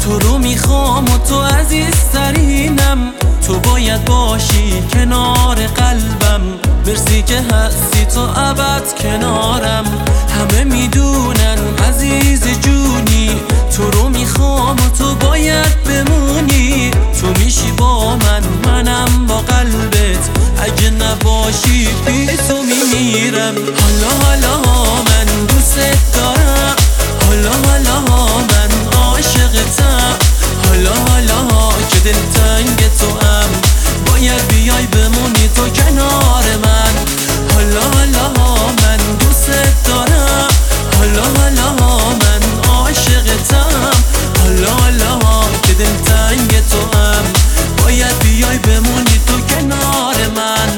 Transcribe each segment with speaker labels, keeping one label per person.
Speaker 1: تو رو میخوام و تو عزیزترینم، تو باید باشی کنار قلبم، مرسی که هستی تو ابد کنارم. همه میدونن عزیز جونی، تو رو میخوام و تو باید بمونی، تو میشی با من، منم با قلبت، اگه نباشی بی تو میمیرم. حالا حالا من دوست دارم، حالا حالا من عاشقتم، حالا حالا که دلتنگ تو هم، باید بیای بمونی تو کنار من. حالا حالا من دوست دارم، حالا حالا من عاشقتم، حالا حالا که دلتنگ تو هم، باید بیای بمونی تو کنار من.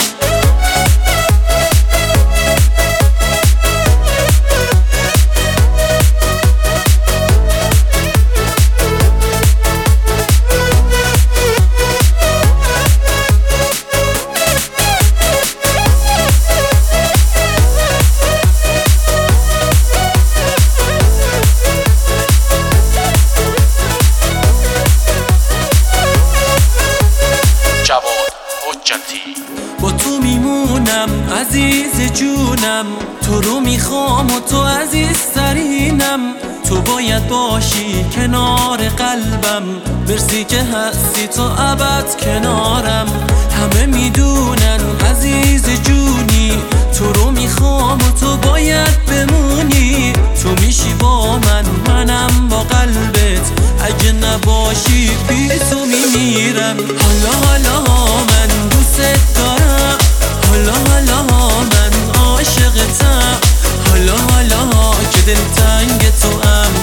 Speaker 1: با تو میمونم عزیز جونم، تو رو میخوام و تو عزیزترینم، تو باید باشی کنار قلبم، مرسی که هستی تو ابد کنارم. همه میدونن عزیز جونی، تو رو میخوام و تو باید بمونی، تو میشی با من، منم با قلبت، اگه نباشی بی تو میمیرم. حالا حالا من دوست دارم، حالا حالا من عاشقتم، حالا حالا که دلتنگ تو هم،